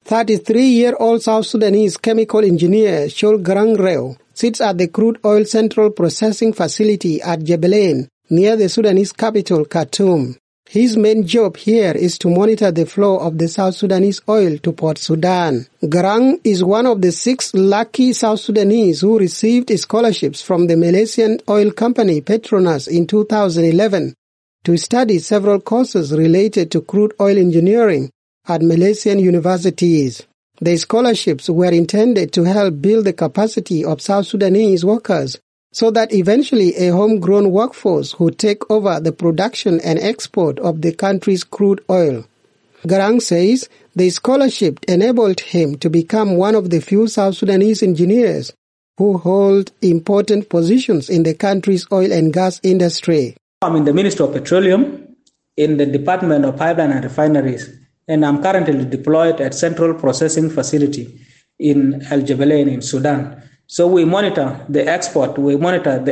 33-year-old South Sudanese chemical engineer Shol Garang Reo sits at the crude oil central processing facility at Jebelain, near the Sudanese capital, Khartoum. His main job here is to monitor the flow of the South Sudanese oil to Port Sudan. Garang is one of the 6 lucky South Sudanese who received scholarships from the Malaysian oil company Petronas in 2011 to study several courses related to crude oil engineering at Malaysian universities. The scholarships were intended to help build the capacity of South Sudanese workers so that eventually a homegrown workforce would take over the production and export of the country's crude oil. Garang says the scholarship enabled him to become one of the few South Sudanese engineers who hold important positions in the country's oil and gas industry. I'm in the Ministry of Petroleum, in the Department of Pipeline and Refineries, and I'm currently deployed at Central Processing Facility in Al Jebelain in Sudan. So we monitor the export, we monitor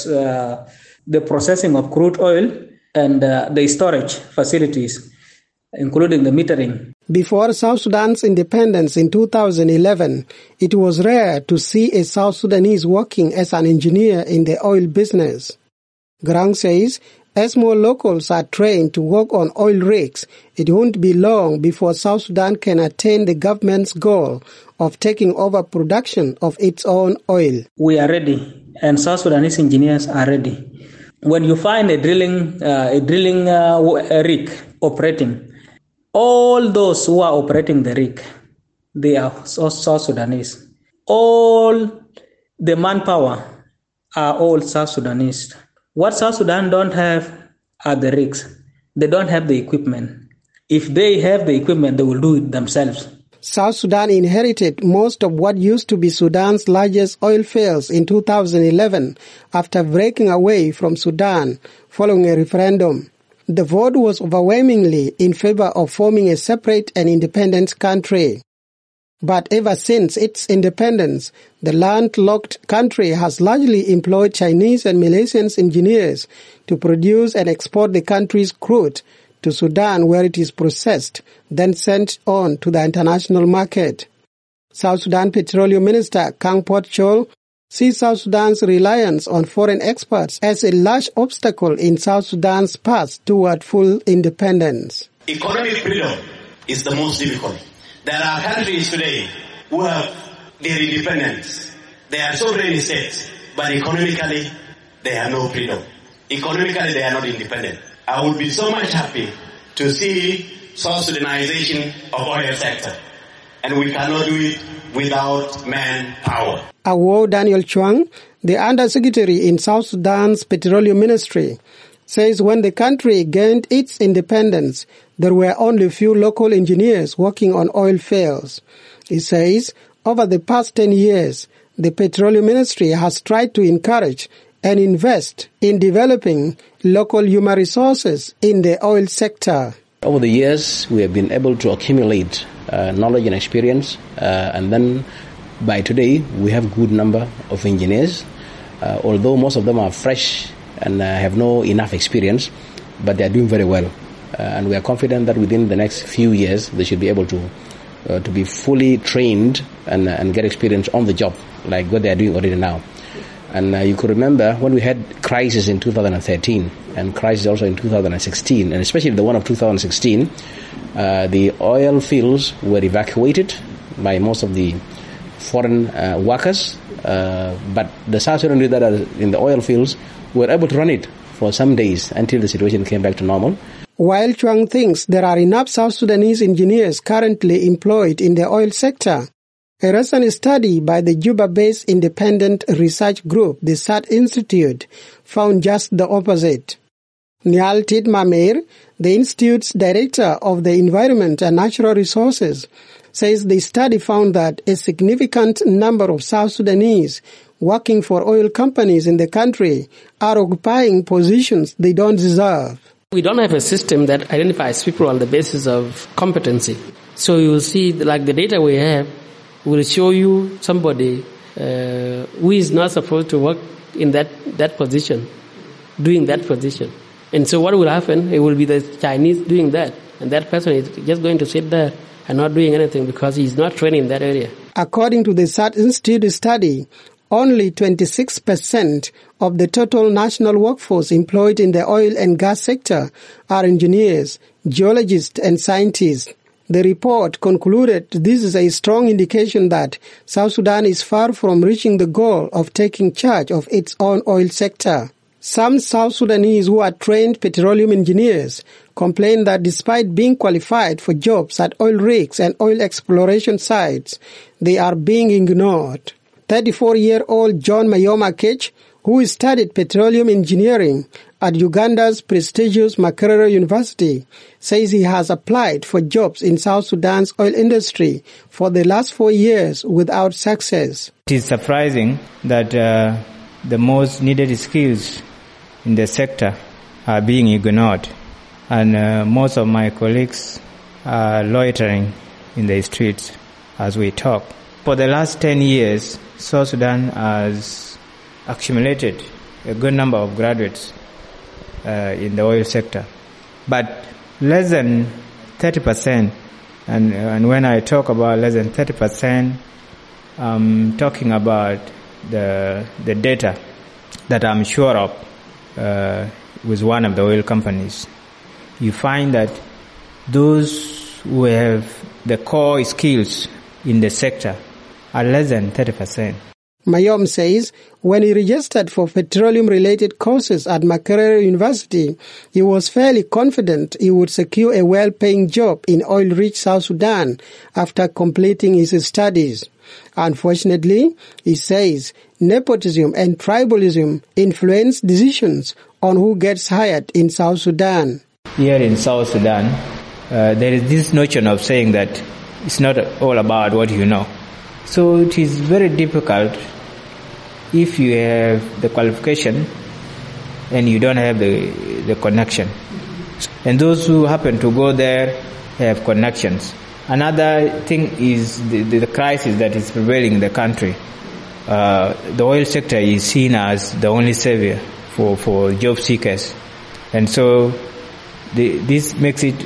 the processing of crude oil and the storage facilities, including the metering. Before South Sudan's independence in 2011, it was rare to see a South Sudanese working as an engineer in the oil business. Garang says, as more locals are trained to work on oil rigs, it won't be long before South Sudan can attain the government's goal of taking over production of its own oil. We are ready, and South Sudanese engineers are ready. When you find a drilling rig operating, all those who are operating the rig, they are South Sudanese. All the manpower are all South Sudanese. What South Sudan don't have are the rigs. They don't have the equipment. If they have the equipment, they will do it themselves. South Sudan inherited most of what used to be Sudan's largest oil fields in 2011 after breaking away from Sudan following a referendum. The vote was overwhelmingly in favor of forming a separate and independent country. But ever since its independence, the landlocked country has largely employed Chinese and Malaysian engineers to produce and export the country's crude to Sudan, where it is processed, then sent on to the international market. South Sudan Petroleum Minister Kang Pot Chol sees South Sudan's reliance on foreign experts as a large obstacle in South Sudan's path toward full independence. Economic freedom is the most difficult. There are countries today who have their independence. They are sovereign states, but economically, they have no freedom. Economically, they are not independent. I would be so much happy to see South Sudanization of oil sector. And we cannot do it without manpower. Awo Daniel Chuang, the Undersecretary in South Sudan's Petroleum Ministry, says when the country gained its independence, there were only few local engineers working on oil fields. He says, over the past 10 years, the Petroleum Ministry has tried to encourage and invest in developing local human resources in the oil sector. Over the years, we have been able to accumulate knowledge and experience, and then by today, we have a good number of engineers, although most of them are fresh and have no enough experience, but they are doing very well. And we are confident that within the next few years, they should be able to be fully trained and get experience on the job, like what they are doing already now. And you could remember when we had crisis in 2013 and crisis also in 2016, and especially the one of 2016, the oil fields were evacuated by most of the foreign workers, but the South Sudanese that are in the oil fields were able to run it for some days until the situation came back to normal. While Chuang thinks there are enough South Sudanese engineers currently employed in the oil sector, a recent study by the Juba-based independent research group, the SAT Institute, found just the opposite. Niall Tidmamir, the Institute's director of the Environment and Natural Resources, says the study found that a significant number of South Sudanese working for oil companies in the country are occupying positions they don't deserve. We don't have a system that identifies people on the basis of competency. So you will see, like the data we have will show you somebody who is not supposed to work in that position, doing that position. And so what will happen? It will be the Chinese doing that. And that person is just going to sit there and not doing anything because he's not trained in that area. According to the SAT Institute study, only 26% of the total national workforce employed in the oil and gas sector are engineers, geologists, and scientists. The report concluded this is a strong indication that South Sudan is far from reaching the goal of taking charge of its own oil sector. Some South Sudanese who are trained petroleum engineers complain that despite being qualified for jobs at oil rigs and oil exploration sites, they are being ignored. 34-year-old John Mayoma Kech, who studied petroleum engineering at Uganda's prestigious Makerere University, says he has applied for jobs in South Sudan's oil industry for the last 4 years without success. It is surprising that the most needed skills in the sector are being ignored, and most of my colleagues are loitering in the streets as we talk. For the last 10 years, South Sudan has accumulated a good number of graduates in the oil sector, but less than 30%, and when I talk about less than 30%, I'm talking about the data that I'm sure of with one of the oil companies. You find that those who have the core skills in the sector are less than 30%. Mayom says when he registered for petroleum-related courses at Makerere University, he was fairly confident he would secure a well-paying job in oil-rich South Sudan after completing his studies. Unfortunately, he says nepotism and tribalism influence decisions on who gets hired in South Sudan. Here in South Sudan, there is this notion of saying that it's not all about what you know. So it is very difficult if you have the qualification and you don't have the connection. And those who happen to go there have connections. Another thing is the crisis that is prevailing in the country. The oil sector is seen as the only savior for job seekers. And so this makes it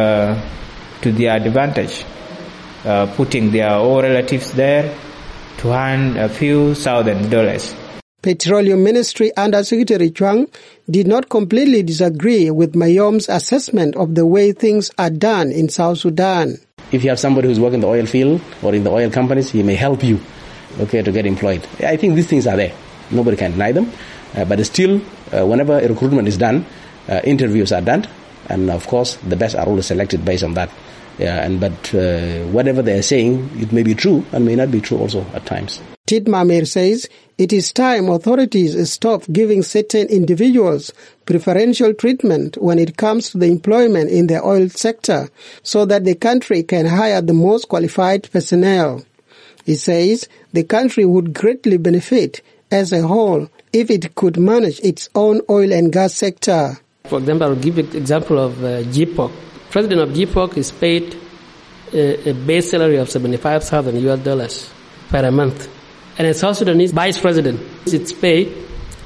to their advantage, putting their own relatives there to earn a few $1,000s. Petroleum Ministry Under Secretary Chuang did not completely disagree with Mayom's assessment of the way things are done in South Sudan. If you have somebody who's working in the oil field or in the oil companies, he may help you, to get employed. I think these things are there. Nobody can deny them. But still, whenever a recruitment is done, interviews are done, and of course, the best are always selected based on that. But whatever they are saying, it may be true and may not be true also at times. Tidmamir says it is time authorities stop giving certain individuals preferential treatment when it comes to the employment in the oil sector so that the country can hire the most qualified personnel. He says the country would greatly benefit as a whole if it could manage its own oil and gas sector. For example, I'll give you an example of GPOC. President of GPOC is paid a base salary of $75,000 per month. And a South Sudanese vice president, it's paid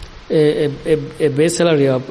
a base salary of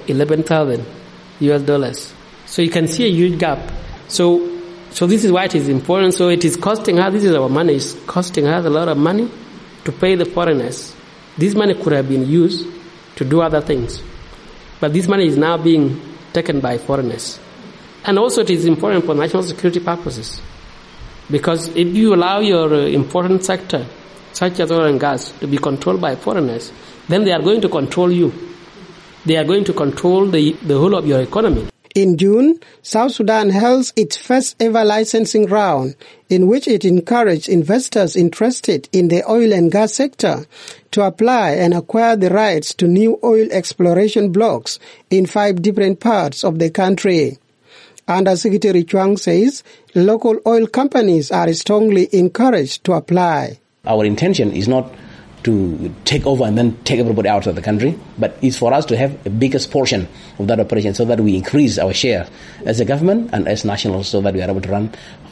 $11,000. So you can see a huge gap. So this is why it is important. So it is costing us, this is our money, it's costing us a lot of money to pay the foreigners. This money could have been used to do other things. But this money is now being taken by foreigners. And also it is important for national security purposes. Because if you allow your important sector, such as oil and gas, to be controlled by foreigners, then they are going to control you. They are going to control the whole of your economy. In June, South Sudan held its first ever licensing round in which it encouraged investors interested in the oil and gas sector to apply and acquire the rights to new oil exploration blocks in 5 different parts of the country. Under Secretary Chuang says local oil companies are strongly encouraged to apply. Our intention is not to take over and then take everybody out of the country, but it's for us to have a biggest portion of that operation so that we increase our share as a government and as nationals so that we are able to run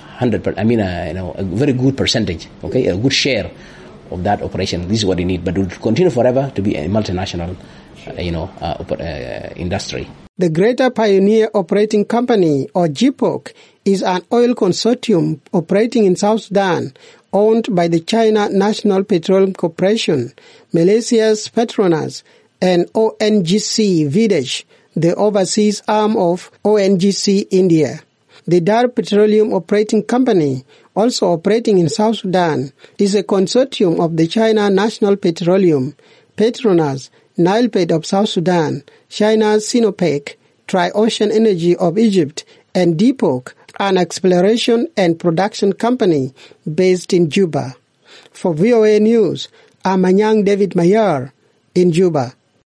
a very good percentage, a good share of that operation. This is what we need, but we'll continue forever to be a multinational, industry. The Greater Pioneer Operating Company, or GPOC, is an oil consortium operating in South Sudan, owned by the China National Petroleum Corporation, Malaysia's Petronas, and ONGC Videsh, the overseas arm of ONGC India. The Dar Petroleum Operating Company, also operating in South Sudan, is a consortium of the China National Petroleum, Petronas, Nilepet of South Sudan, China's Sinopec, Tri-Ocean Energy of Egypt, and Depok, an exploration and production company based in Juba. For VOA News, I'm Anyang David Mayar in Juba.